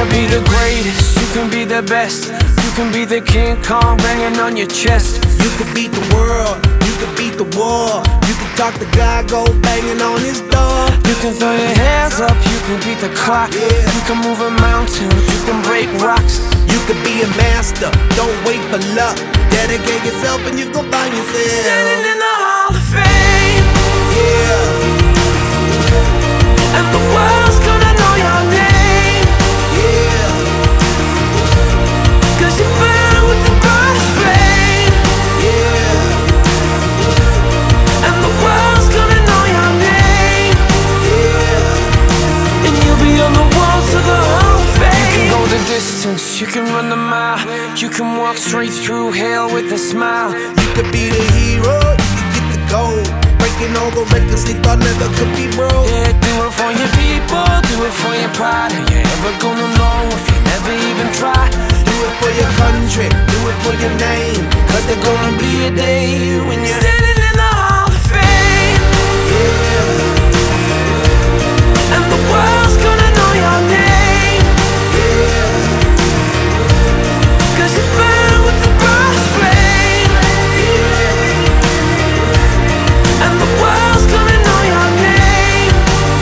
be the greatest, you can be the best. You can be the King Kong banging on your chest. You could beat the world, you could beat the war. You can talk to God, go banging on his door. You can throw your hands up, you can beat the clock. You can move a mountain, you can break rocks. You could be a master, don't wait for luck. Dedicate yourself and you gon' find yourself Standing in the Hall of Fame. Yeah, And the world's gonna know your name. yeah, 'Cause you burn with the brightest flame. yeah, And the world's gonna know your name. yeah. And you'll be on the walls of the Hall of Fame. You can go the distance, you can run the mile. You can walk straight through hell with a smile. You could be the hero, you could get the gold. Breaking all the records they thought never could be broke. Yeah, do it for your people, do it for your pride. Are you ever gonna know if you never even try? Do it for your country, do it for your name. Cause there's gonna be a day when you're standing in the Hall of Fame. And the world's gonna know your name. 'Cause you burn with the brightest flame. And the world's gonna know your name.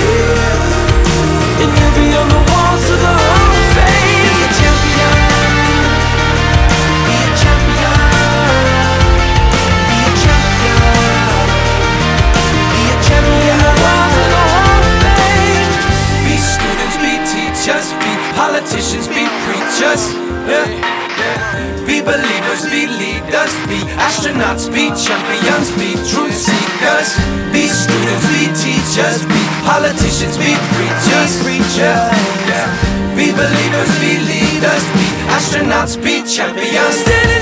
And you'll be on the walls of the Hall of Fame. Be a champion, be a champion, be a champion, be a champion. Walls of the Hall of Fame. Be students, be teachers, be politicians, be preachers. Yeah. Be believers, be leaders, be astronauts, be champions, be truth seekers. Be students, be teachers, be politicians, be preachers. Yeah. Be believers, be leaders, be astronauts, be champions.